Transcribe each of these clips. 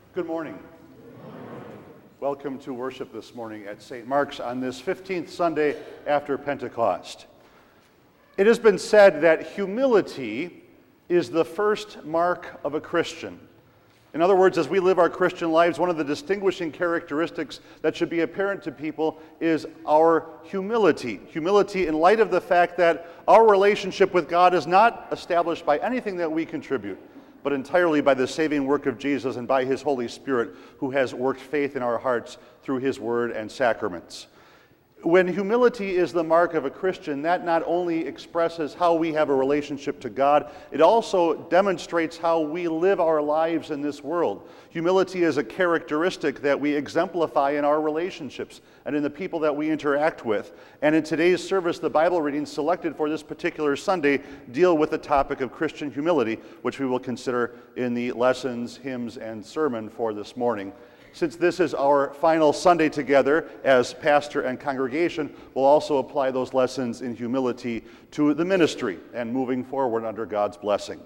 Good morning. Welcome to worship this morning at St. Mark's on this 15th Sunday after Pentecost. It has been said that humility is the first mark of a Christian. In other words, as we live our Christian lives, one of the distinguishing characteristics that should be apparent to people is our humility. Humility in light of the fact that our relationship with God is not established by anything that we contribute, but entirely by the saving work of Jesus and by His Holy Spirit, who has worked faith in our hearts through His Word and sacraments. When humility is the mark of a Christian, that not only expresses how we have a relationship to God, it also demonstrates how we live our lives in this world. Humility is a characteristic that we exemplify in our relationships and in the people that we interact with. And in today's service, the Bible readings selected for this particular Sunday deal with the topic of Christian humility, which we will consider in the lessons, hymns, and sermon for this morning. Since this is our final Sunday together as pastor and congregation, we'll also apply those lessons in humility to the ministry and moving forward under God's blessing.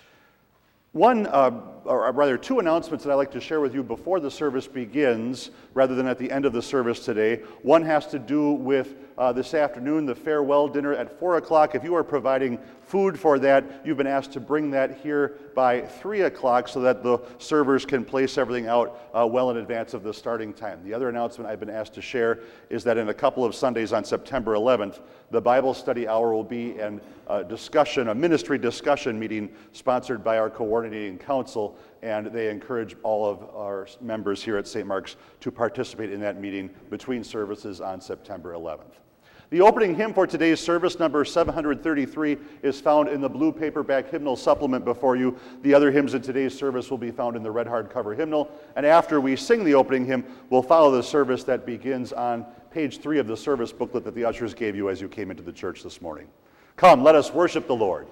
Two announcements that I'd like to share with you before the service begins, rather than at the end of the service today. One has to do with this afternoon, the farewell dinner at 4 o'clock. If you are providing food for that, you've been asked to bring that here by 3 o'clock so that the servers can place everything out well in advance of the starting time. The other announcement I've been asked to share is that in a couple of Sundays on September 11th, the Bible study hour will be a ministry discussion meeting sponsored by our coordinating council, and they encourage all of our members here at St. Mark's to participate in that meeting between services on September 11th. The opening hymn for today's service, number 733, is found in the blue paperback hymnal supplement before you. The other hymns in today's service will be found in the red hardcover hymnal. And after we sing the opening hymn, we'll follow the service that begins on page 3 of the service booklet that the ushers gave you as you came into the church this morning. Come, let us worship the Lord.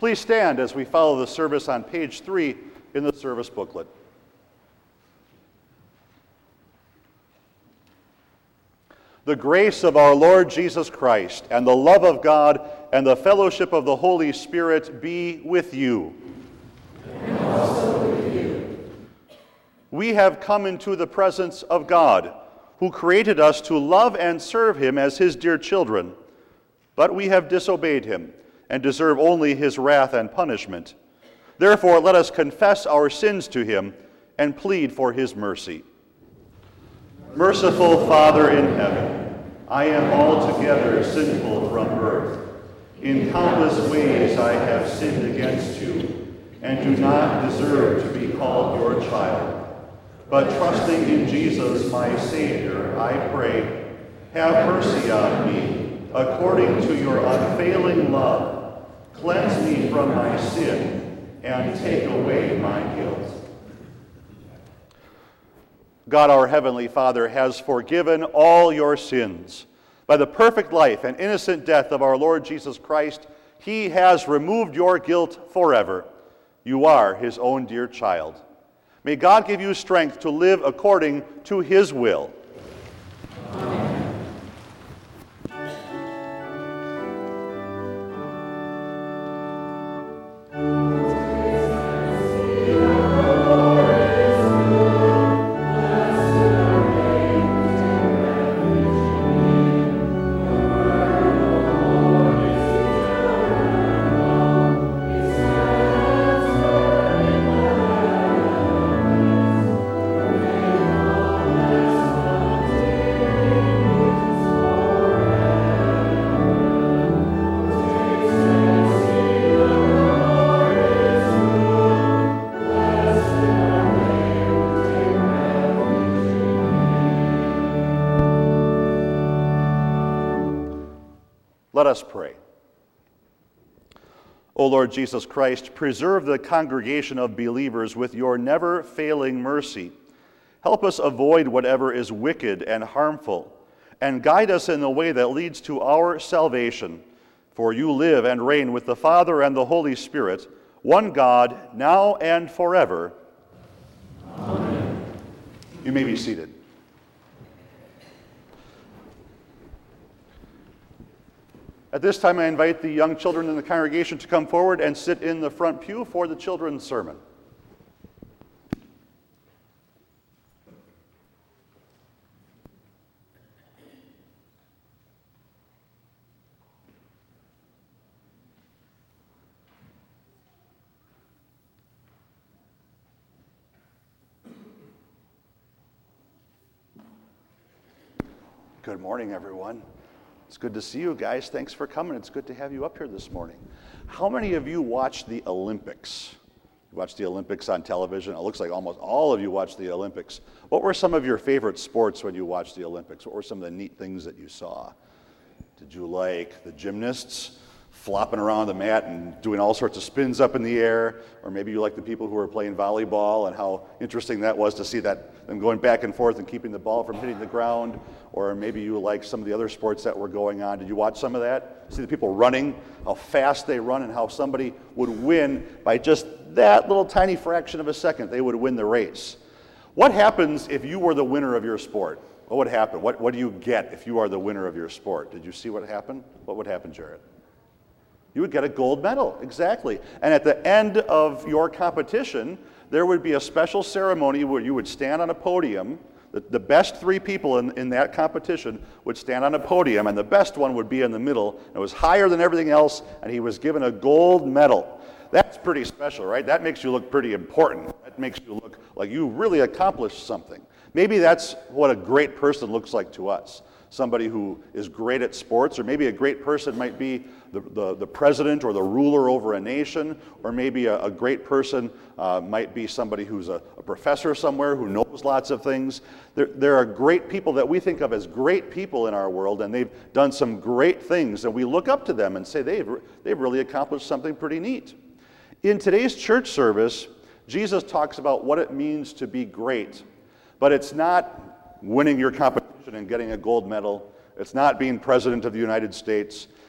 Please stand as we follow the service on page 3 in the service booklet. The grace of our Lord Jesus Christ and the love of God and the fellowship of the Holy Spirit be with you. And also with you. We have come into the presence of God, who created us to love and serve him as his dear children. But we have disobeyed him and deserve only his wrath and punishment. Therefore, let us confess our sins to him and plead for his mercy. Merciful Father in heaven, I am altogether sinful from birth. In countless ways I have sinned against you and do not deserve to be called your child. But trusting in Jesus, my Savior, I pray, have mercy on me according to your unfailing love. Cleanse me from my sin and take away my guilt. God, our Heavenly Father, has forgiven all your sins. By the perfect life and innocent death of our Lord Jesus Christ, he has removed your guilt forever. You are his own dear child. May God give you strength to live according to his will. Amen. Let us pray. O Lord Jesus Christ, preserve the congregation of believers with your never-failing mercy. Help us avoid whatever is wicked and harmful, and guide us in the way that leads to our salvation. For you live and reign with the Father and the Holy Spirit, one God, now and forever. Amen. You may be seated. At this time, I invite the young children in the congregation to come forward and sit in the front pew for the children's sermon. Good morning, everyone. It's good to see you guys. Thanks for coming. It's good to have you up here this morning. How many of you watched the Olympics? You watched the Olympics on television? It looks like almost all of you watched the Olympics. What were some of your favorite sports when you watched the Olympics? What were some of the neat things that you saw? Did you like the gymnasts flopping around the mat and doing all sorts of spins up in the air? Or maybe you like the people who were playing volleyball and how interesting that was to see that them going back and forth and keeping the ball from hitting the ground. Or maybe you like some of the other sports that were going on. Did you watch some of that? See the people running, how fast they run, and how somebody would win by just that little tiny fraction of a second. They would win the race. What happens if you were the winner of your sport? What would happen? What do you get if you are the winner of your sport? Did you see what happened? What would happen, Jared? You would get a gold medal, exactly. And at the end of your competition, there would be a special ceremony where you would stand on a podium. The best three people in that competition would stand on a podium, and the best one would be in the middle. It was higher than everything else, and he was given a gold medal. That's pretty special, right? That makes you look pretty important. That makes you look like you really accomplished something. Maybe that's what a great person looks like to us. Somebody who is great at sports, or maybe a great person might be the president or the ruler over a nation, or maybe a great person might be somebody who's a professor somewhere who knows lots of things. There are great people that we think of as great people in our world, and they've done some great things, and we look up to them and say they've really accomplished something pretty neat. In today's church service, Jesus talks about what it means to be great, but it's not winning your competition and getting a gold medal. It's not being president of the United States.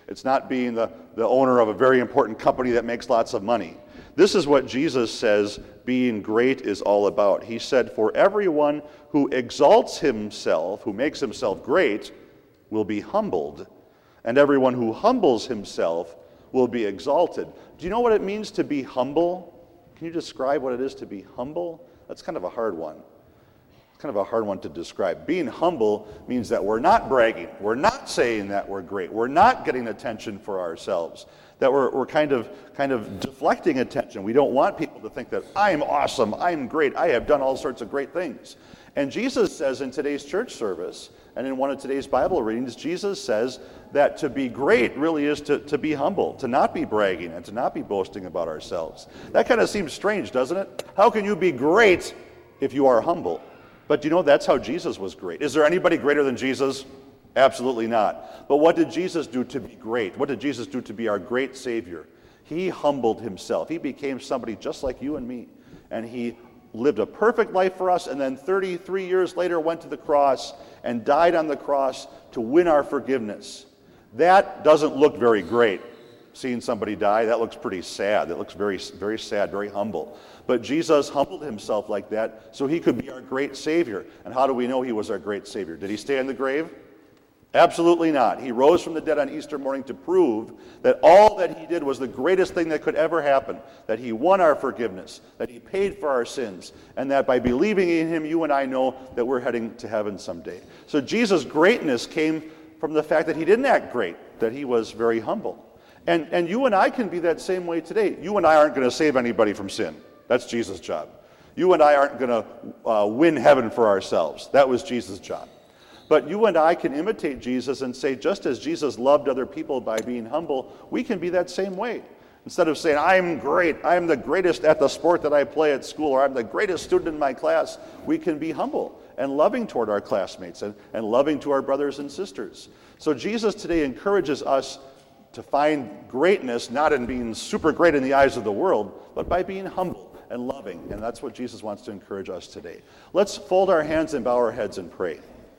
It's not being the owner of a very important company that makes lots of money. This is what Jesus says being great is all about. He said, for everyone who exalts himself, who makes himself great, will be humbled. And everyone who humbles himself will be exalted. Do you know what it means to be humble? Can you describe what it is to be humble? That's kind of a hard one. It's kind of a hard one to describe. Being humble means that we're not bragging. We're not saying that we're great. We're not getting attention for ourselves. That we're kind of deflecting attention. We don't want people to think that I'm awesome, I'm great, I have done all sorts of great things. And Jesus says in today's church service, and in one of today's Bible readings, Jesus says that to be great really is to be humble, to not be bragging and to not be boasting about ourselves. That kind of seems strange, doesn't it? How can you be great if you are humble? But you know, that's how Jesus was great. Is there anybody greater than Jesus? Absolutely not. But what did Jesus do to be great? What did Jesus do to be our great Savior? He humbled himself. He became somebody just like you and me. And he lived a perfect life for us, and then 33 years later went to the cross and died on the cross to win our forgiveness. That doesn't look very great. Seeing somebody die, that looks pretty sad. That looks very, very sad, very humble. But Jesus humbled himself like that so he could be our great Savior. And how do we know he was our great Savior? Did he stay in the grave? Absolutely not. He rose from the dead on Easter morning to prove that all that he did was the greatest thing that could ever happen, that he won our forgiveness, that he paid for our sins, and that by believing in him, you and I know that we're heading to heaven someday. So Jesus' greatness came from the fact that he didn't act great, that he was very humble. And you and I can be that same way today. You and I aren't going to save anybody from sin. That's Jesus' job. You and I aren't going to win heaven for ourselves. That was Jesus' job. But you and I can imitate Jesus and say, just as Jesus loved other people by being humble, we can be that same way. Instead of saying, I'm great, I'm the greatest at the sport that I play at school, or I'm the greatest student in my class, we can be humble and loving toward our classmates and loving to our brothers and sisters. So Jesus today encourages us to find greatness not in being super great in the eyes of the world, but by being humble and loving. And that's what Jesus wants to encourage us today. Let's fold our hands and bow our heads and pray.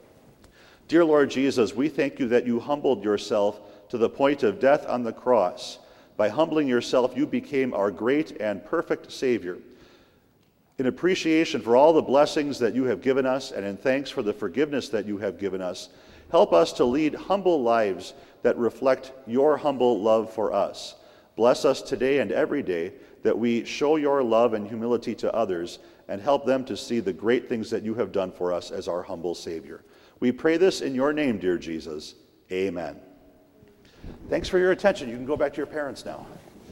Dear Lord Jesus, we thank you that you humbled yourself to the point of death on the cross. By humbling yourself, you became our great and perfect Savior. In appreciation for all the blessings that you have given us, and in thanks for the forgiveness that you have given us, help us to lead humble lives that reflect your humble love for us. Bless us today and every day that we show your love and humility to others and help them to see the great things that you have done for us as our humble Savior. We pray this in your name, dear Jesus. Amen. Thanks for your attention. You can go back to your parents now.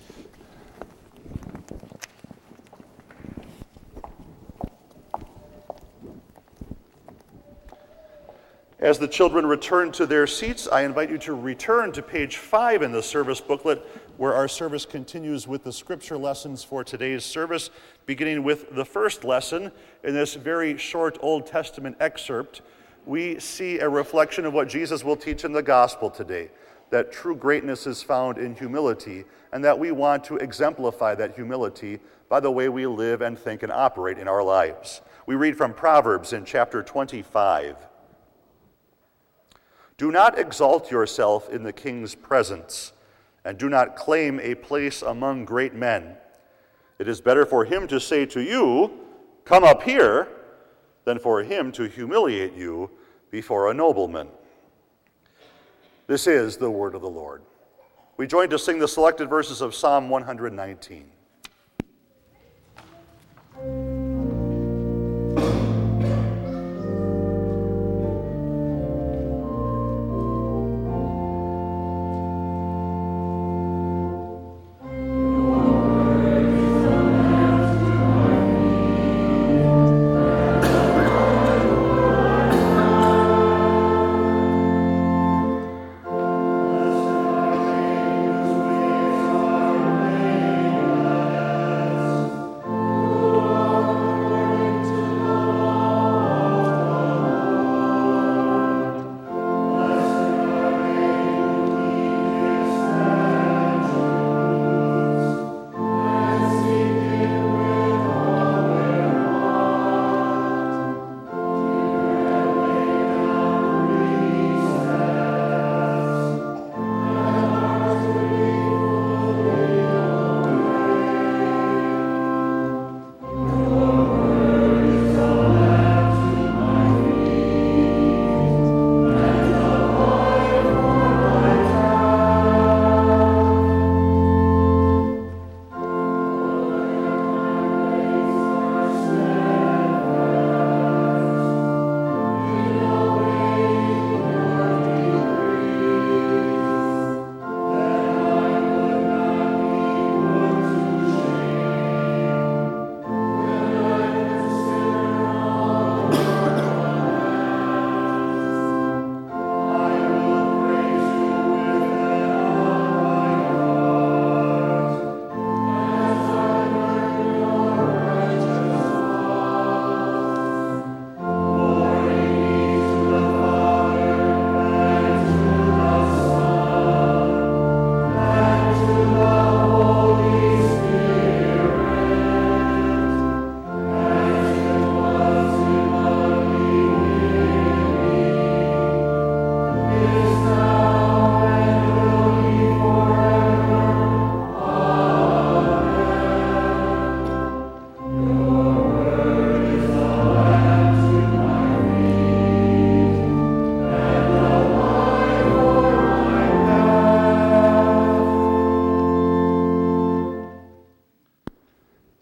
As the children return to their seats, I invite you to return to page 5 in the service booklet, where our service continues with the scripture lessons for today's service, beginning with the first lesson in this very short Old Testament excerpt. We see a reflection of what Jesus will teach in the gospel today, that true greatness is found in humility, and that we want to exemplify that humility by the way we live and think and operate in our lives. We read from Proverbs in chapter 25. Do not exalt yourself in the king's presence, and do not claim a place among great men. It is better for him to say to you, "Come up here," than for him to humiliate you before a nobleman. This is the word of the Lord. We join to sing the selected verses of Psalm 119.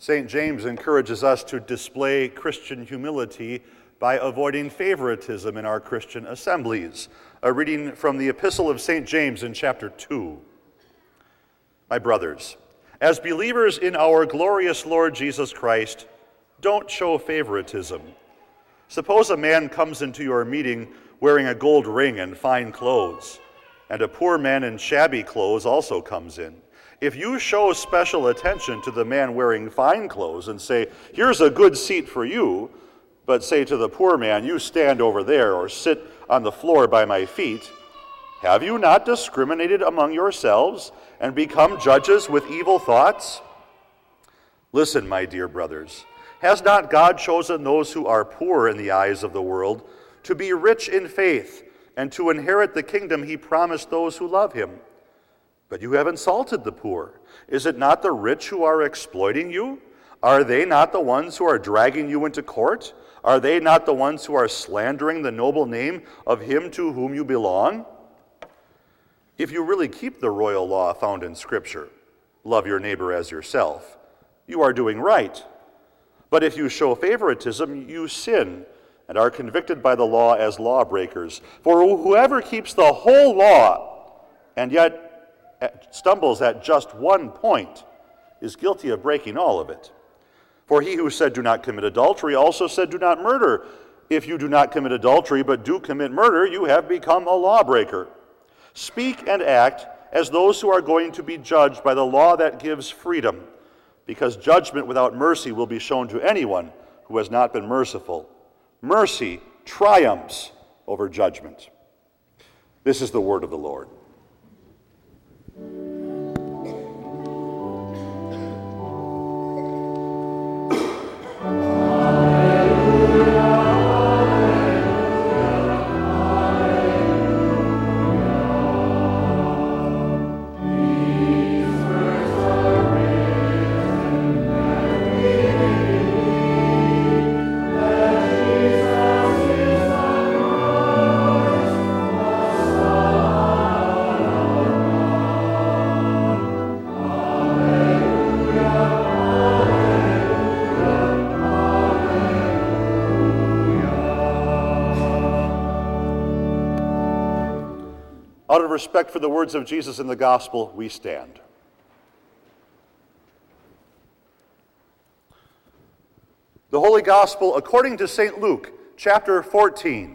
St. James encourages us to display Christian humility by avoiding favoritism in our Christian assemblies. A reading from the Epistle of St. James in chapter 2. My brothers, as believers in our glorious Lord Jesus Christ, don't show favoritism. Suppose a man comes into your meeting wearing a gold ring and fine clothes, and a poor man in shabby clothes also comes in. If you show special attention to the man wearing fine clothes and say, "Here's a good seat for you," but say to the poor man, "You stand over there or sit on the floor by my feet," have you not discriminated among yourselves and become judges with evil thoughts? Listen, my dear brothers, has not God chosen those who are poor in the eyes of the world to be rich in faith and to inherit the kingdom he promised those who love him? But you have insulted the poor. Is it not the rich who are exploiting you? Are they not the ones who are dragging you into court? Are they not the ones who are slandering the noble name of him to whom you belong? If you really keep the royal law found in Scripture, love your neighbor as yourself, you are doing right. But if you show favoritism, you sin and are convicted by the law as lawbreakers. For whoever keeps the whole law and yet stumbles at just one point is guilty of breaking all of it. For he who said, "Do not commit adultery," also said, "Do not murder." If you do not commit adultery but do commit murder, you have become a lawbreaker. Speak and act as those who are going to be judged by the law that gives freedom, because judgment without mercy will be shown to anyone who has not been merciful. Mercy triumphs over judgment. This is the word of the Lord. Out of respect for the words of Jesus in the gospel, we stand. The Holy Gospel according to St. Luke, chapter 14.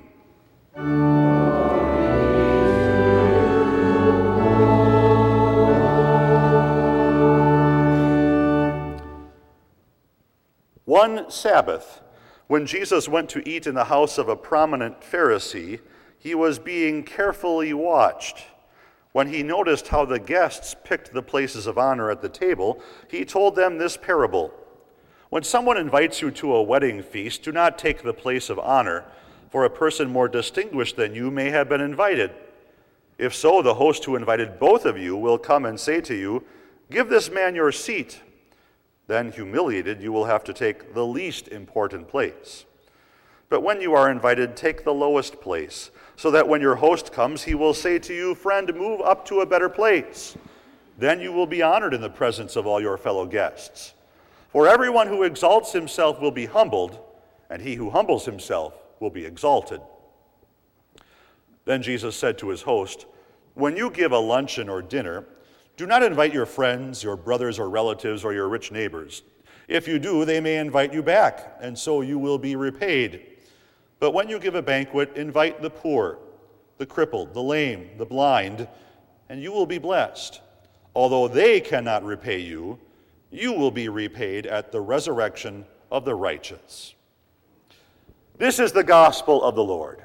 One Sabbath, when Jesus went to eat in the house of a prominent Pharisee, he was being carefully watched. When he noticed how the guests picked the places of honor at the table, he told them this parable. When someone invites you to a wedding feast, do not take the place of honor, for a person more distinguished than you may have been invited. If so, the host who invited both of you will come and say to you, "Give this man your seat." Then, humiliated, you will have to take the least important place. But when you are invited, take the lowest place, so that when your host comes, he will say to you, "Friend, move up to a better place." Then you will be honored in the presence of all your fellow guests. For everyone who exalts himself will be humbled, and he who humbles himself will be exalted. Then Jesus said to his host, "When you give a luncheon or dinner, do not invite your friends, your brothers or relatives, or your rich neighbors. If you do, they may invite you back, and so you will be repaid. But when you give a banquet, invite the poor, the crippled, the lame, the blind, and you will be blessed. Although they cannot repay you, you will be repaid at the resurrection of the righteous." This is the gospel of the Lord.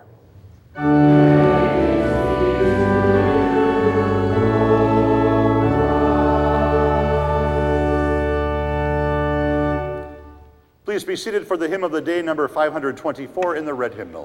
Please be seated for the hymn of the day, number 524 in the red hymnal.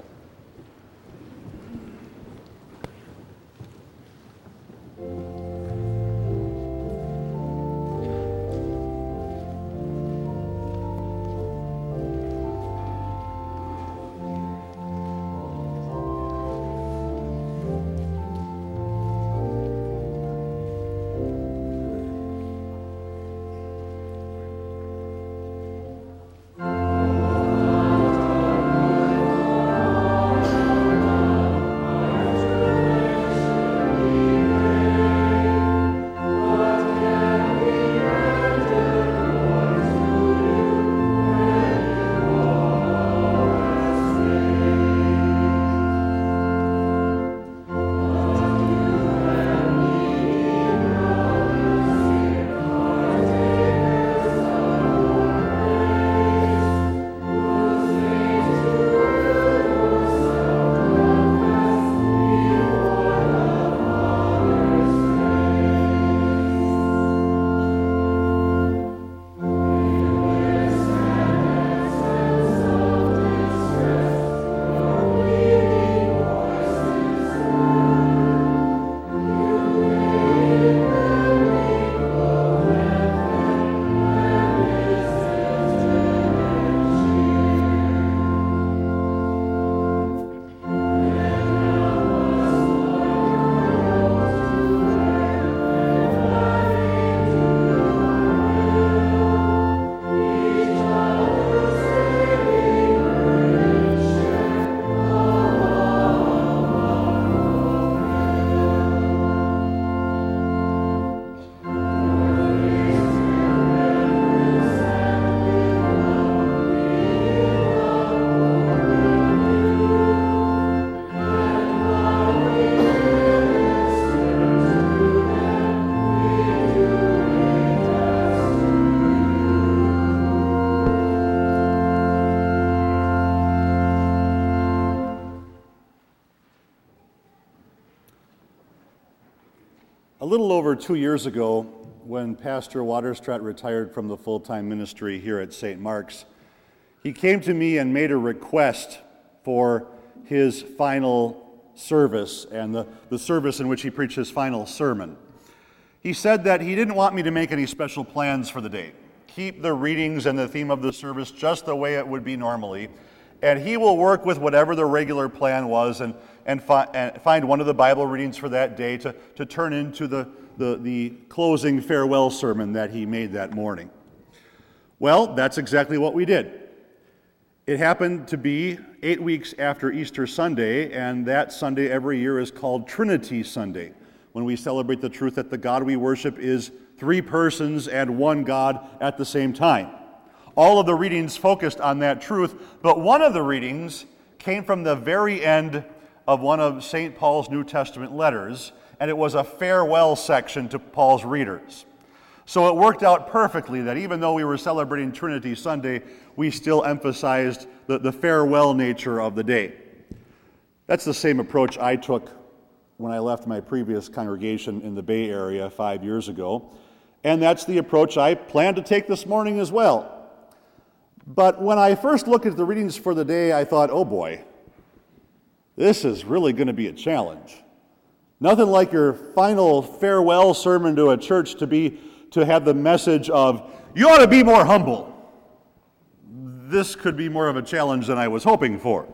little over 2 years ago, when Pastor Waterstrat retired from the full-time ministry here at St. Mark's, he came to me and made a request for his final service and the service in which he preached his final sermon. He said that he didn't want me to make any special plans for the day. Keep the readings and the theme of the service just the way it would be normally, and he will work with whatever the regular plan was and find one of the Bible readings for that day to turn into the closing farewell sermon that he made that morning. Well, that's exactly what we did. It happened to be 8 weeks after Easter Sunday, and that Sunday every year is called Trinity Sunday, when we celebrate the truth that the God we worship is three persons and one God at the same time. All of the readings focused on that truth, but one of the readings came from the very end of one of St. Paul's New Testament letters, and it was a farewell section to Paul's readers. So it worked out perfectly that even though we were celebrating Trinity Sunday, we still emphasized the farewell nature of the day. That's the same approach I took when I left my previous congregation in the Bay Area 5 years ago, and that's the approach I plan to take this morning as well. But when I first looked at the readings for the day, I thought, oh boy, this is really going to be a challenge. Nothing like your final farewell sermon to a church to have the message of, you ought to be more humble. This could be more of a challenge than I was hoping for.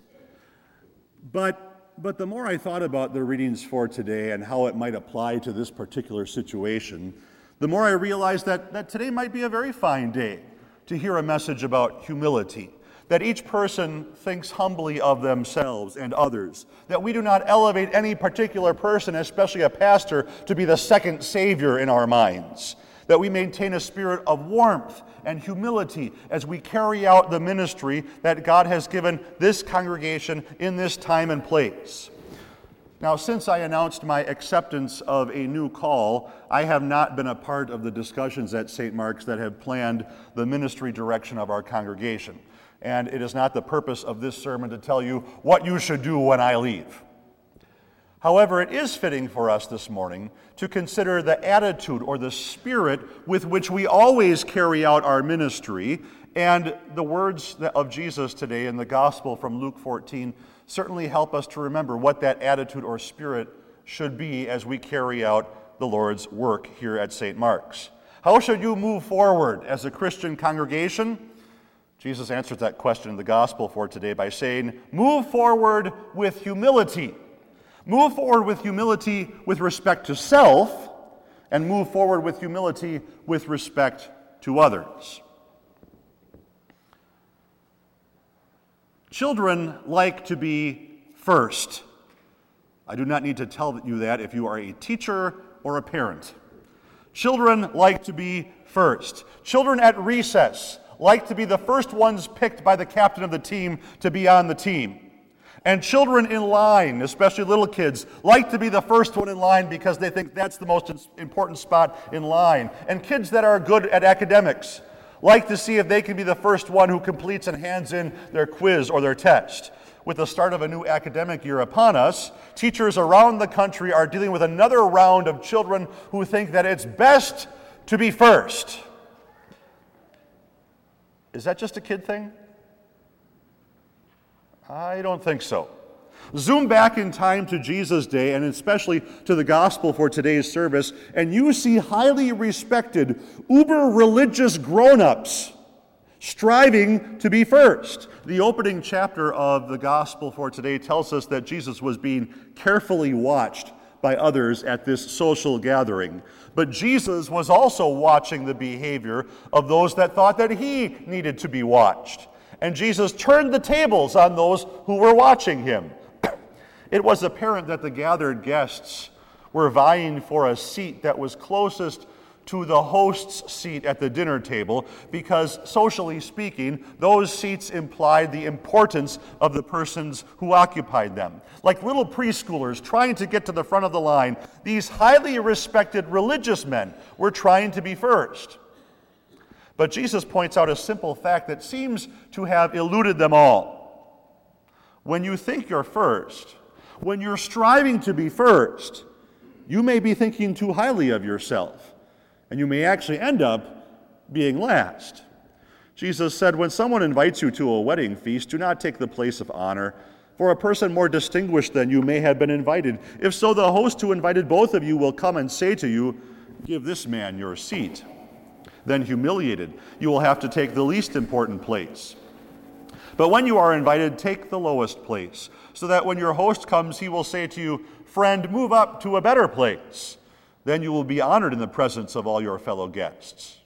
But the more I thought about the readings for today and how it might apply to this particular situation, the more I realized that today might be a very fine day to hear a message about humility, that each person thinks humbly of themselves and others, that we do not elevate any particular person, especially a pastor, to be the second savior in our minds, that we maintain a spirit of warmth and humility as we carry out the ministry that God has given this congregation in this time and place. Now, since I announced my acceptance of a new call, I have not been a part of the discussions at St. Mark's that have planned the ministry direction of our congregation. And it is not the purpose of this sermon to tell you what you should do when I leave. However, it is fitting for us this morning to consider the attitude or the spirit with which we always carry out our ministry, and the words of Jesus today in the Gospel from Luke 14 certainly help us to remember what that attitude or spirit should be as we carry out the Lord's work here at St. Mark's. How should you move forward as a Christian congregation? Jesus answered that question in the Gospel for today by saying, move forward with humility. Move forward with humility with respect to self, and move forward with humility with respect to others. Children like to be first. I do not need to tell you that if you are a teacher or a parent. Children like to be first. Children at recess like to be the first ones picked by the captain of the team to be on the team. And children in line, especially little kids, like to be the first one in line because they think that's the most important spot in line. And kids that are good at academics like to see if they can be the first one who completes and hands in their quiz or their test. With the start of a new academic year upon us, teachers around the country are dealing with another round of children who think that it's best to be first. Is that just a kid thing? I don't think so. Zoom back in time to Jesus' day, and especially to the gospel for today's service, and you see highly respected, uber-religious grown-ups striving to be first. The opening chapter of the gospel for today tells us that Jesus was being carefully watched by others at this social gathering. But Jesus was also watching the behavior of those that thought that he needed to be watched. And Jesus turned the tables on those who were watching him. It was apparent that the gathered guests were vying for a seat that was closest to the host's seat at the dinner table because, socially speaking, those seats implied the importance of the persons who occupied them. Like little preschoolers trying to get to the front of the line, these highly respected religious men were trying to be first. But Jesus points out a simple fact that seems to have eluded them all. When you think you're first, when you're striving to be first, you may be thinking too highly of yourself, and you may actually end up being last. Jesus said, when someone invites you to a wedding feast, do not take the place of honor, for a person more distinguished than you may have been invited. If so, the host who invited both of you will come and say to you, give this man your seat. Then humiliated, you will have to take the least important place. But when you are invited, take the lowest place, so that when your host comes, he will say to you, friend, move up to a better place. Then you will be honored in the presence of all your fellow guests.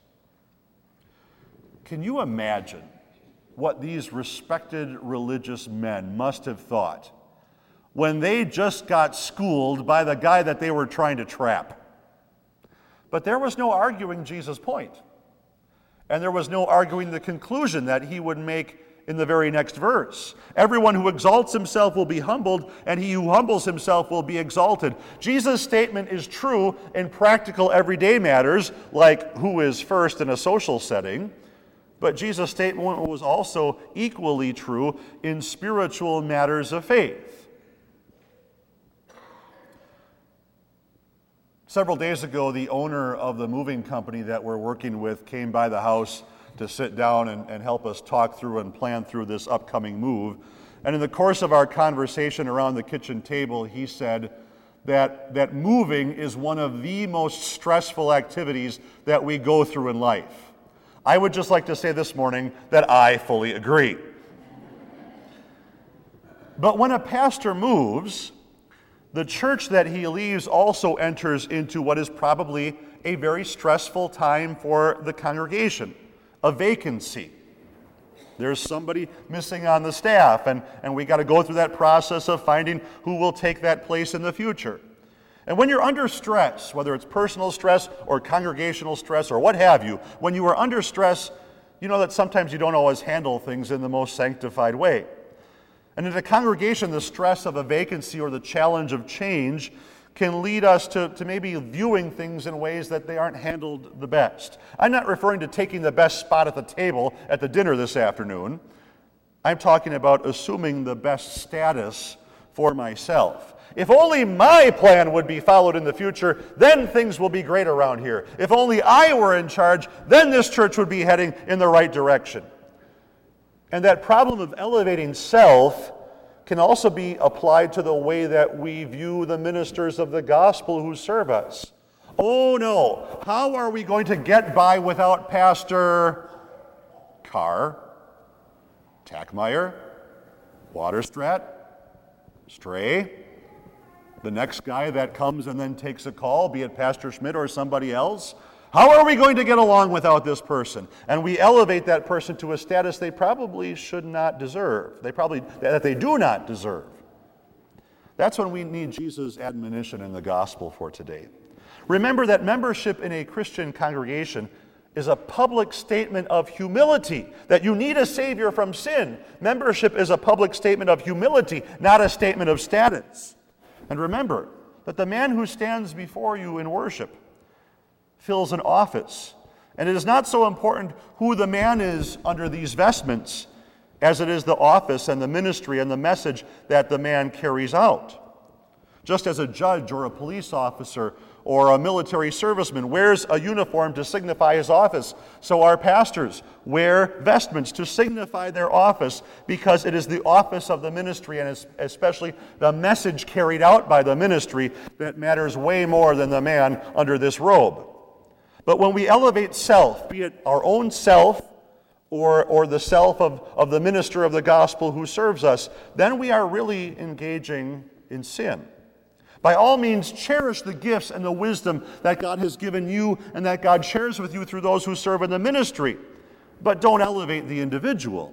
Can you imagine what these respected religious men must have thought when they just got schooled by the guy that they were trying to trap? But there was no arguing Jesus' point. And there was no arguing the conclusion that he would make in the very next verse. Everyone who exalts himself will be humbled, and he who humbles himself will be exalted. Jesus' statement is true in practical everyday matters, like who is first in a social setting. But Jesus' statement was also equally true in spiritual matters of faith. Several days ago, the owner of the moving company that we're working with came by the house to sit down and help us talk through and plan through this upcoming move. And in the course of our conversation around the kitchen table, he said that moving is one of the most stressful activities that we go through in life. I would just like to say this morning that I fully agree. But when a pastor moves, the church that he leaves also enters into what is probably a very stressful time for the congregation, a vacancy. There's somebody missing on the staff, and we got to go through that process of finding who will take that place in the future. And when you're under stress, whether it's personal stress or congregational stress or what have you, when you are under stress, you know that sometimes you don't always handle things in the most sanctified way. And in a congregation, the stress of a vacancy or the challenge of change can lead us to maybe viewing things in ways that they aren't handled the best. I'm not referring to taking the best spot at the table at the dinner this afternoon. I'm talking about assuming the best status for myself. If only my plan would be followed in the future, then things will be great around here. If only I were in charge, then this church would be heading in the right direction. And that problem of elevating self can also be applied to the way that we view the ministers of the gospel who serve us. Oh no, how are we going to get by without Pastor Carr, Tackmeyer, Waterstrat, Stray, the next guy that comes and then takes a call, be it Pastor Schmidt or somebody else? How are we going to get along without this person? And we elevate that person to a status they probably should not deserve. That they do not deserve. That's when we need Jesus' admonition in the gospel for today. Remember that membership in a Christian congregation is a public statement of humility, that you need a Savior from sin. Membership is a public statement of humility, not a statement of status. And remember that the man who stands before you in worship fills an office. And it is not so important who the man is under these vestments as it is the office and the ministry and the message that the man carries out. Just as a judge or a police officer or a military serviceman wears a uniform to signify his office, so our pastors wear vestments to signify their office, because it is the office of the ministry and especially the message carried out by the ministry that matters way more than the man under this robe. But when we elevate self, be it our own self or the self of the minister of the gospel who serves us, then we are really engaging in sin. By all means, cherish the gifts and the wisdom that God has given you and that God shares with you through those who serve in the ministry, but don't elevate the individual.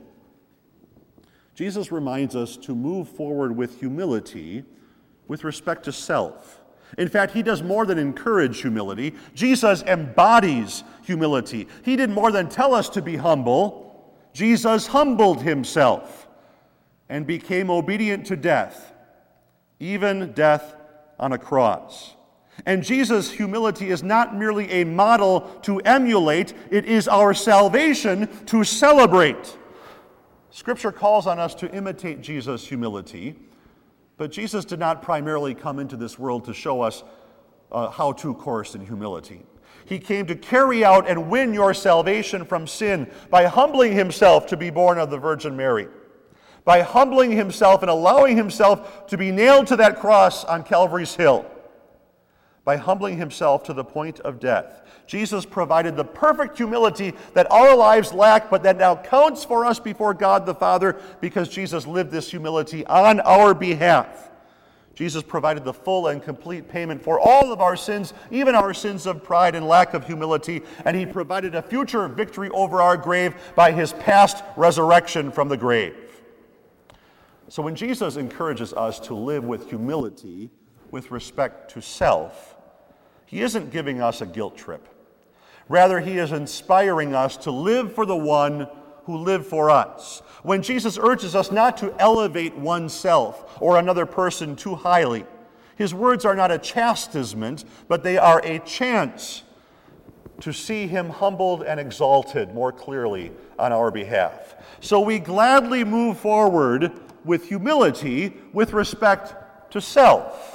Jesus reminds us to move forward with humility with respect to self. In fact, he does more than encourage humility. Jesus embodies humility. He did more than tell us to be humble. Jesus humbled himself and became obedient to death, even death on a cross. And Jesus' humility is not merely a model to emulate, it is our salvation to celebrate. Scripture calls on us to imitate Jesus' humility, but Jesus did not primarily come into this world to show us how-to course in humility. He came to carry out and win your salvation from sin by humbling himself to be born of the Virgin Mary, by humbling himself and allowing himself to be nailed to that cross on Calvary's hill, by humbling himself to the point of death. Jesus provided the perfect humility that our lives lack, but that now counts for us before God the Father because Jesus lived this humility on our behalf. Jesus provided the full and complete payment for all of our sins, even our sins of pride and lack of humility, and he provided a future victory over our grave by his past resurrection from the grave. So when Jesus encourages us to live with humility with respect to self, he isn't giving us a guilt trip. Rather, he is inspiring us to live for the one who lived for us. When Jesus urges us not to elevate oneself or another person too highly, his words are not a chastisement, but they are a chance to see him humbled and exalted more clearly on our behalf. So we gladly move forward with humility with respect to self.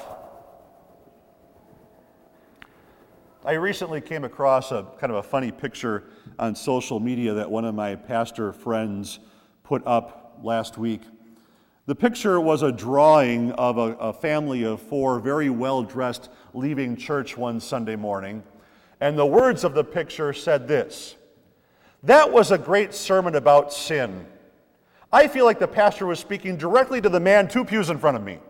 I recently came across a kind of a funny picture on social media that one of my pastor friends put up last week. The picture was a drawing of a family of four very well-dressed leaving church one Sunday morning, and the words of the picture said this: "That was a great sermon about sin. I feel like the pastor was speaking directly to the man 2 pews in front of me."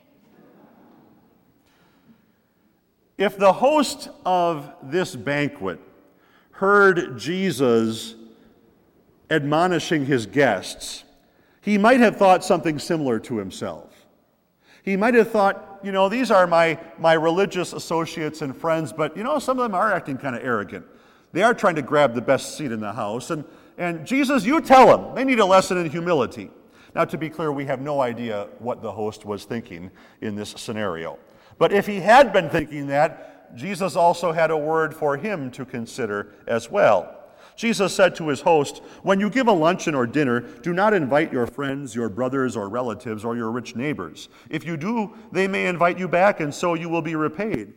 If the host of this banquet heard Jesus admonishing his guests, he might have thought something similar to himself. He might have thought, these are my religious associates and friends, but, some of them are acting kind of arrogant. They are trying to grab the best seat in the house. And Jesus, you tell them, they need a lesson in humility. Now, to be clear, we have no idea what the host was thinking in this scenario. But if he had been thinking that, Jesus also had a word for him to consider as well. Jesus said to his host, "When you give a luncheon or dinner, do not invite your friends, your brothers or relatives, or your rich neighbors. If you do, they may invite you back, and so you will be repaid.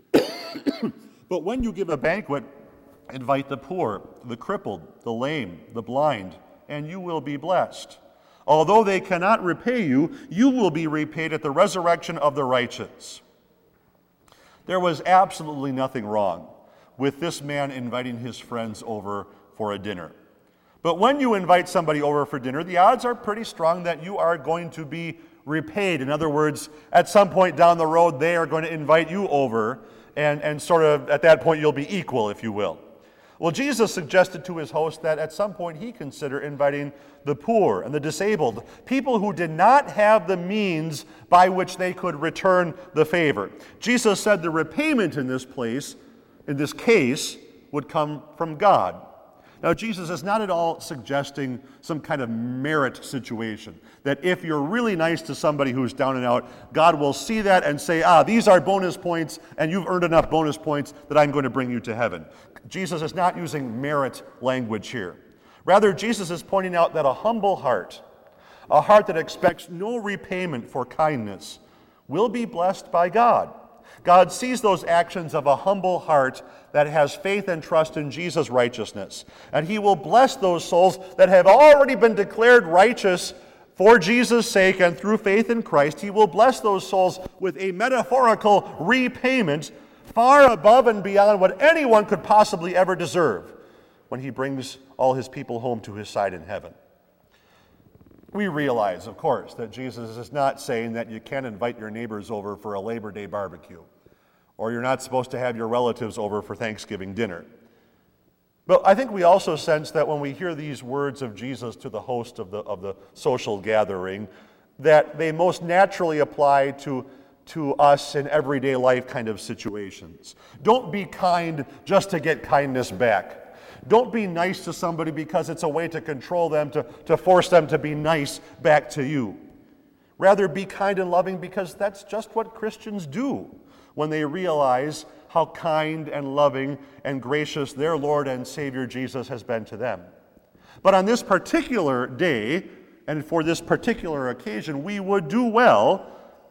But when you give a banquet, invite the poor, the crippled, the lame, the blind, and you will be blessed. Although they cannot repay you, you will be repaid at the resurrection of the righteous." There was absolutely nothing wrong with this man inviting his friends over for a dinner. But when you invite somebody over for dinner, the odds are pretty strong that you are going to be repaid. In other words, at some point down the road, they are going to invite you over, and sort of at that point you'll be equal, if you will. Well, Jesus suggested to his host that at some point he consider inviting the poor and the disabled, people who did not have the means by which they could return the favor. Jesus said the repayment in this case, would come from God. Now, Jesus is not at all suggesting some kind of merit situation, that if you're really nice to somebody who's down and out, God will see that and say, these are bonus points, and you've earned enough bonus points that I'm going to bring you to heaven. Jesus is not using merit language here. Rather, Jesus is pointing out that a humble heart, a heart that expects no repayment for kindness, will be blessed by God. God sees those actions of a humble heart that has faith and trust in Jesus' righteousness. And he will bless those souls that have already been declared righteous for Jesus' sake and through faith in Christ. He will bless those souls with a metaphorical repayment far above and beyond what anyone could possibly ever deserve when he brings all his people home to his side in heaven. We realize, of course, that Jesus is not saying that you can't invite your neighbors over for a Labor Day barbecue, or you're not supposed to have your relatives over for Thanksgiving dinner. But I think we also sense that when we hear these words of Jesus to the host of the social gathering, that they most naturally apply to us in everyday life kind of situations. Don't be kind just to get kindness back. Don't be nice to somebody because it's a way to control them, to force them to be nice back to you. Rather, be kind and loving because that's just what Christians do when they realize how kind and loving and gracious their Lord and Savior Jesus has been to them. But on this particular day, and for this particular occasion, we would do well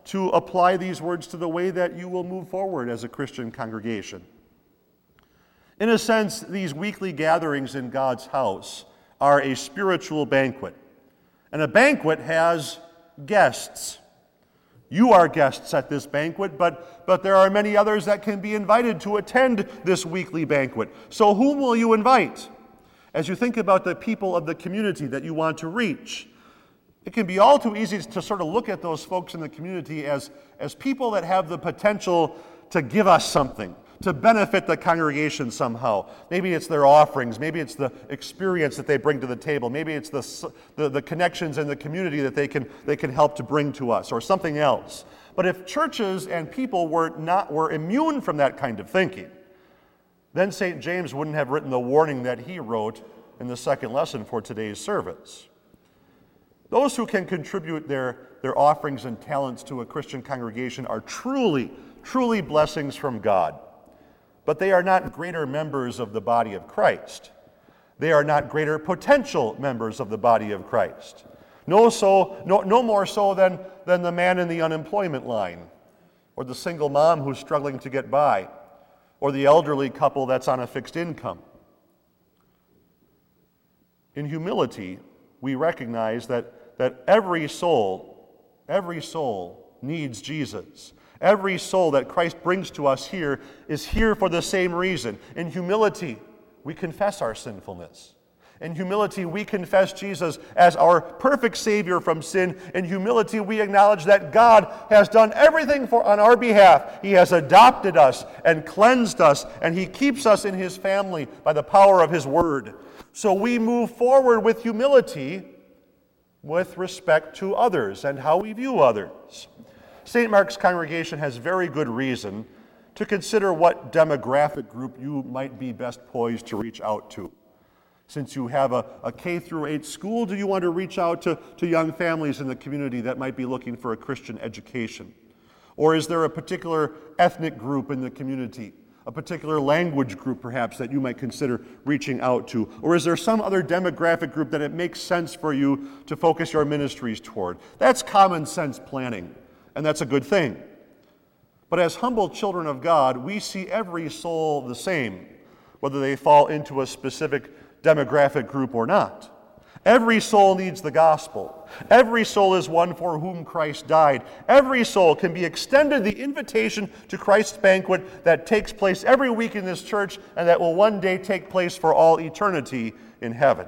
to apply these words to the way that you will move forward as a Christian congregation. In a sense, these weekly gatherings in God's house are a spiritual banquet. And a banquet has guests. You are guests at this banquet, but there are many others that can be invited to attend this weekly banquet. So whom will you invite? As you think about the people of the community that you want to reach, it can be all too easy to sort of look at those folks in the community as people that have the potential to give us something, to benefit the congregation somehow. Maybe it's their offerings, maybe it's the experience that they bring to the table, maybe it's the connections in the community that they can help to bring to us, or something else. But if churches and people were immune from that kind of thinking, then St. James wouldn't have written the warning that he wrote in the second lesson for today's service. Those who can contribute their offerings and talents to a Christian congregation are truly blessings from God. But they are not greater members of the body of Christ. They are not greater potential members of the body of Christ. No more so than the man in the unemployment line, or the single mom who's struggling to get by, or the elderly couple that's on a fixed income. In humility, we recognize that every soul needs Jesus. Every soul that Christ brings to us here is here for the same reason. In humility, we confess our sinfulness. In humility, we confess Jesus as our perfect Savior from sin. In humility, we acknowledge that God has done everything on our behalf. He has adopted us and cleansed us, and He keeps us in His family by the power of His Word. So we move forward with humility with respect to others and how we view others. St. Mark's congregation has very good reason to consider what demographic group you might be best poised to reach out to. Since you have a K through 8 school, do you want to reach out to young families in the community that might be looking for a Christian education? Or is there a particular ethnic group in the community, a particular language group perhaps that you might consider reaching out to? Or is there some other demographic group that it makes sense for you to focus your ministries toward? That's common sense planning, and that's a good thing. But as humble children of God, we see every soul the same, whether they fall into a specific demographic group or not. Every soul needs the gospel. Every soul is one for whom Christ died. Every soul can be extended the invitation to Christ's banquet that takes place every week in this church and that will one day take place for all eternity in heaven.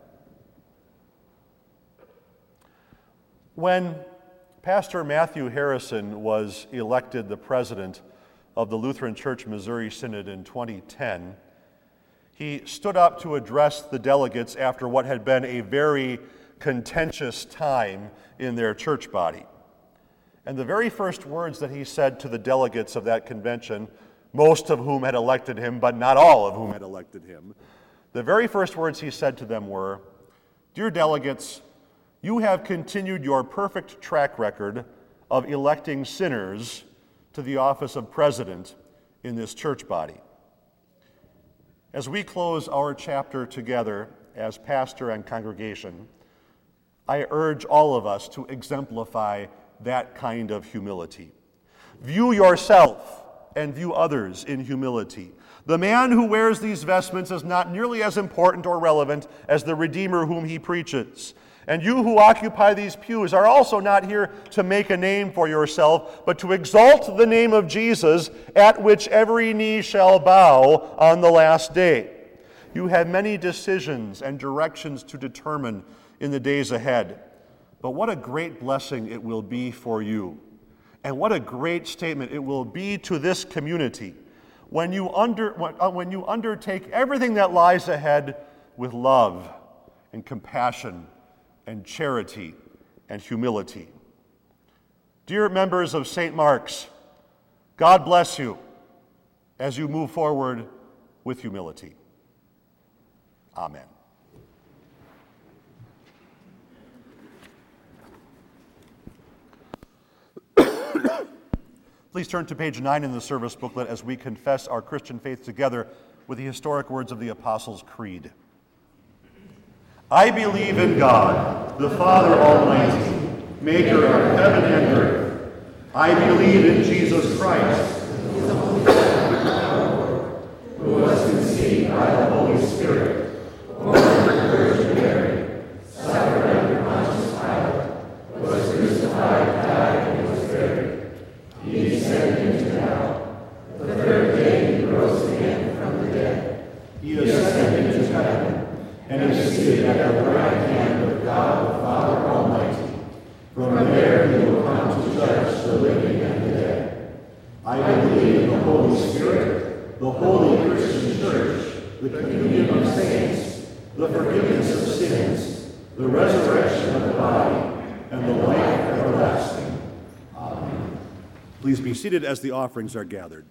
When Pastor Matthew Harrison was elected the president of the Lutheran Church Missouri Synod in 2010, he stood up to address the delegates after what had been a very contentious time in their church body. And the very first words that he said to the delegates of that convention, most of whom had elected him, but not all of whom had elected him, the very first words he said to them were, "Dear delegates, you have continued your perfect track record of electing sinners to the office of president in this church body. As we close our chapter together as pastor and congregation, I urge all of us to exemplify that kind of humility. View yourself and view others in humility. The man who wears these vestments is not nearly as important or relevant as the Redeemer whom he preaches. And you who occupy these pews are also not here to make a name for yourself, but to exalt the name of Jesus, at which every knee shall bow on the last day. You have many decisions and directions to determine in the days ahead. But what a great blessing it will be for you. And what a great statement it will be to this community when you undertake everything that lies ahead with love and compassion and charity and humility. Dear members of St. Mark's, God bless you as you move forward with humility. Amen. Please turn to page 9 in the service booklet as we confess our Christian faith together with the historic words of the Apostles' Creed. I believe in God, the Father Almighty, maker of heaven and earth, I believe in Jesus Christ, who was conceived by the Holy Spirit, born of the Virgin Mary, suffered under Pontius Pilate, was crucified, died, and was buried. He descended into hell. The third day he rose again from the dead. He ascended into heaven, and is seated at the right hand of God the Father Almighty. From there he will come to judge the living and the dead. I believe in the Holy Spirit, the holy Christian Church, the communion of saints, the forgiveness of sins, the resurrection of the body, and the life everlasting. Amen. Please be seated as the offerings are gathered.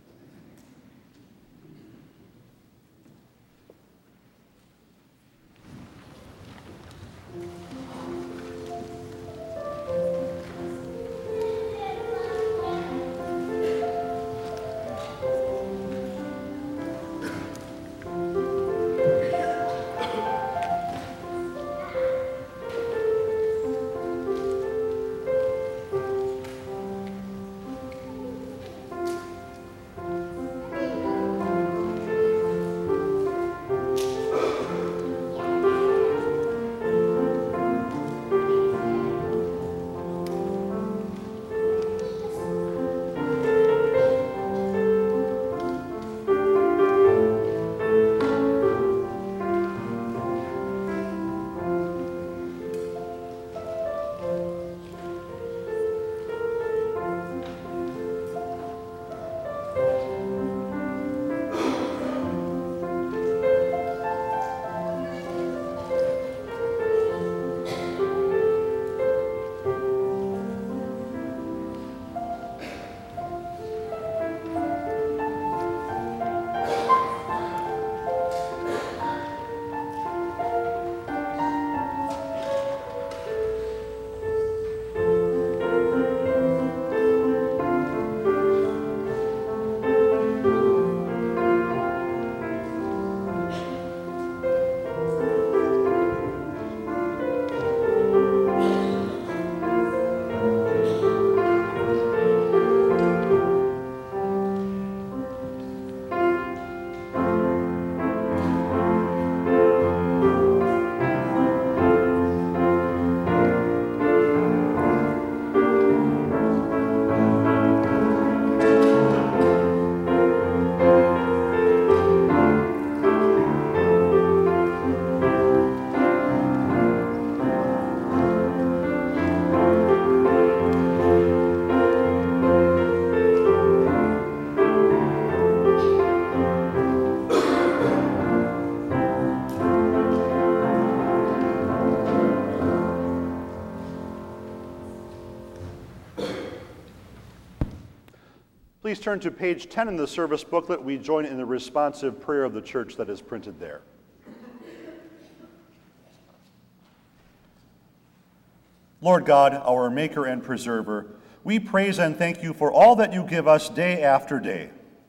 Please turn to page 10 in the service booklet. We join in the responsive prayer of the church that is printed there. Lord God, our maker and preserver, we praise and thank you for all that you give us day after day.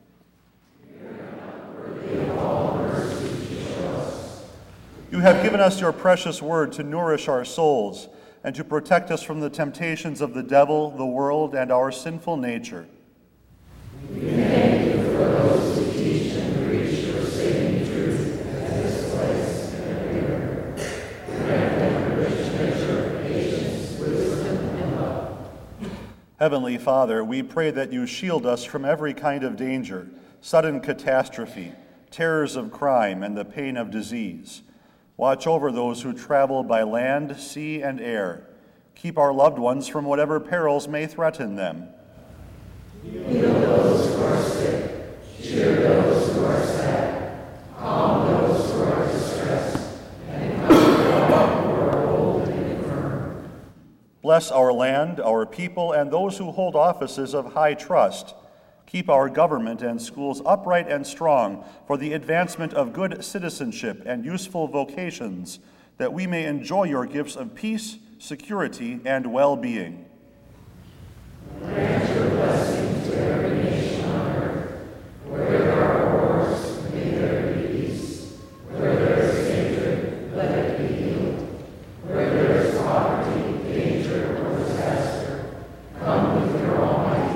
You have given us your precious word to nourish our souls and to protect us from the temptations of the devil, the world, and our sinful nature. We thank you for those who teach and preach your saving truth at this place and everywhere. Grant them a rich measure of patience, wisdom, and love. Heavenly Father, we pray that you shield us from every kind of danger, sudden catastrophe, terrors of crime, and the pain of disease. Watch over those who travel by land, sea, and air. Keep our loved ones from whatever perils may threaten them. Heal those who are sick, cheer those who are sad, calm those who are distressed, and comfort all who are old and infirm. Bless our land, our people, and those who hold offices of high trust. Keep our government and schools upright and strong for the advancement of good citizenship and useful vocations, that we may enjoy your gifts of peace, security, and well-being. Grant your blessing to every nation on earth. Where there are wars, may there be peace. Where there is hatred, let it be healed. Where there is poverty, danger, or disaster, come with your almighty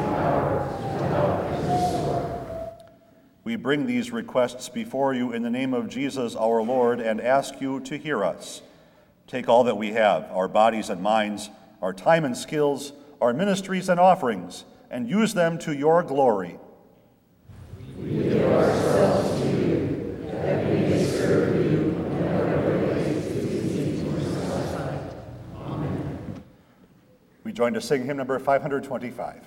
bring these requests before you in the name of Jesus our Lord and ask you to hear us. Take all that we have, our bodies and minds, our time and skills, our ministries and offerings, and use them to your glory. We give ourselves to you, that we may serve you in whatever ways please you to us. Amen. We join to sing hymn number 525.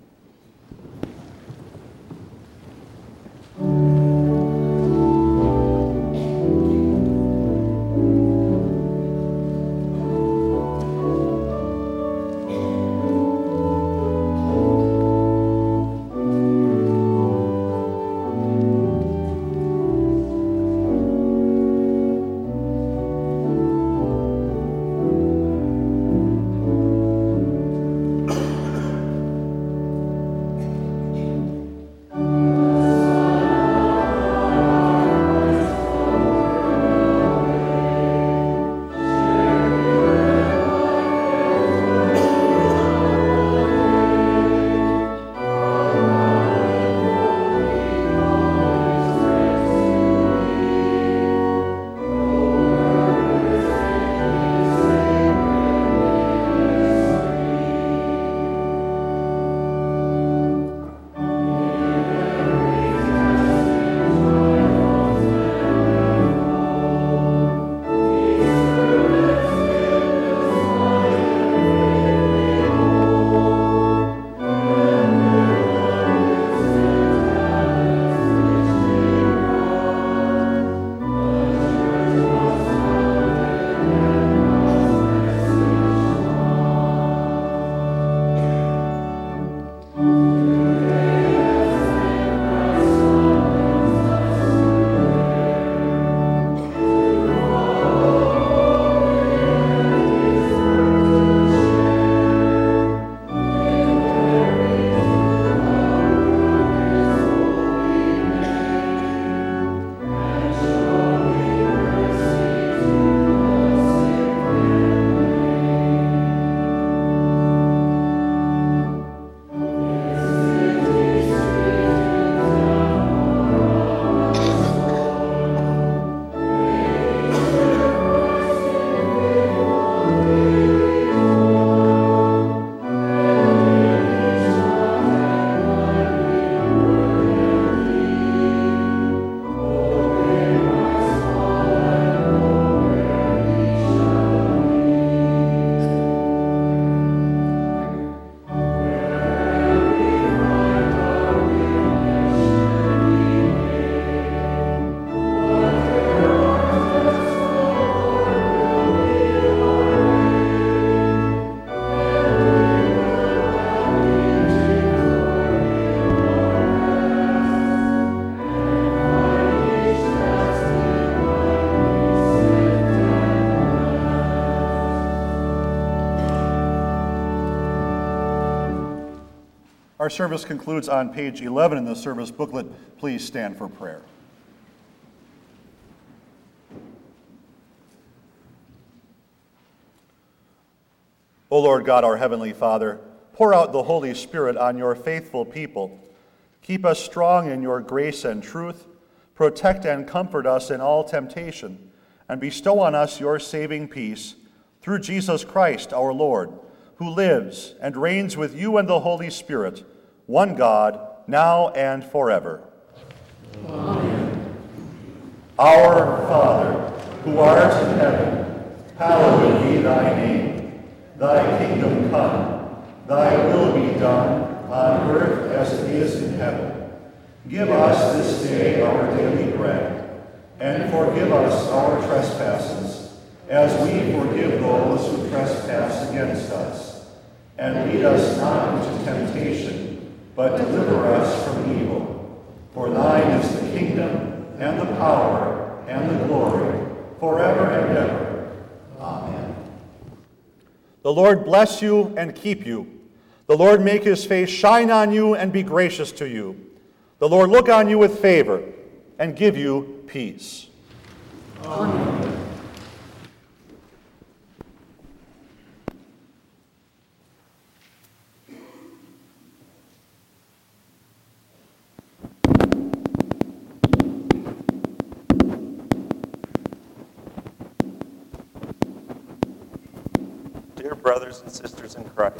Our service concludes on page 11 in the service booklet. Please stand for prayer. O Lord God, our Heavenly Father, pour out the Holy Spirit on your faithful people. Keep us strong in your grace and truth. Protect and comfort us in all temptation, and bestow on us your saving peace through Jesus Christ our Lord, who lives and reigns with you and the Holy Spirit, one God, now and forever. Amen. Our Father, who art in heaven, hallowed be thy name. Thy kingdom come, thy will be done, on earth as it is in heaven. Give us this day our daily bread, and forgive us our trespasses, as we forgive those who trespass against us. And lead us not into temptation, but deliver us from evil. For thine is the kingdom, and the power, and the glory, forever and ever. Amen. The Lord bless you and keep you. The Lord make his face shine on you and be gracious to you. The Lord look on you with favor and give you peace. Amen. brothers and sisters in Christ.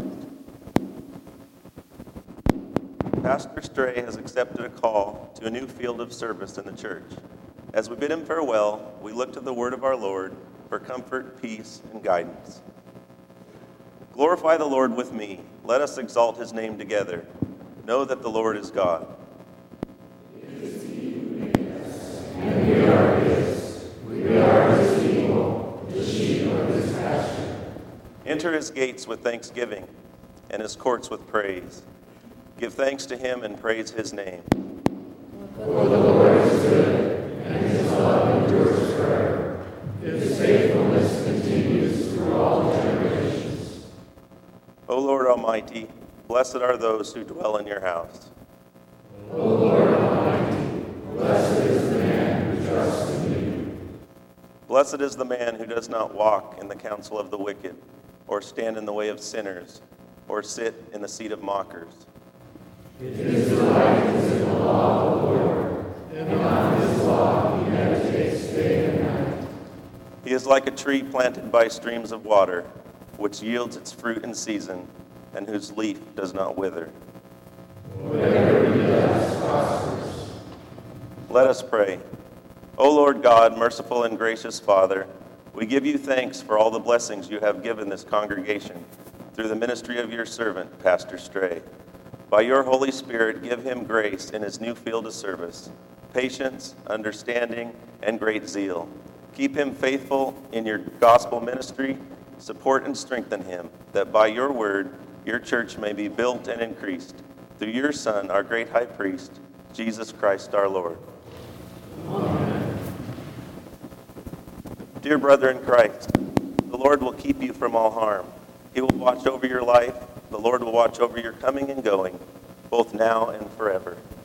Pastor Stray has accepted a call to a new field of service in the church. As we bid him farewell, we look to the word of our Lord for comfort, peace, and guidance. Glorify the Lord with me. Let us exalt his name together. Know that the Lord is God. It is he who made us, and we are his. We are his people, the sheep of his pasture. Enter his gates with thanksgiving, and his courts with praise. Give thanks to him and praise his name. For the Lord is good, and his love endures forever. His faithfulness continues through all generations. O Lord Almighty, blessed are those who dwell in your house. O Lord Almighty, blessed is the man who trusts in you. Blessed is the man who does not walk in the counsel of the wicked, or stand in the way of sinners, or sit in the seat of mockers. His delight is in the law of the Lord, and on his law he meditates day and night. He is like a tree planted by streams of water, which yields its fruit in season, and whose leaf does not wither. Whatever he does prospers. Let us pray. O Lord God, merciful and gracious Father, we give you thanks for all the blessings you have given this congregation through the ministry of your servant, Pastor Stray. By your Holy Spirit, give him grace in his new field of service, patience, understanding, and great zeal. Keep him faithful in your gospel ministry. Support and strengthen him, that by your word, your church may be built and increased. Through your Son, our great high priest, Jesus Christ our Lord. Amen. Dear brother in Christ, the Lord will keep you from all harm. He will watch over your life. The Lord will watch over your coming and going, both now and forever.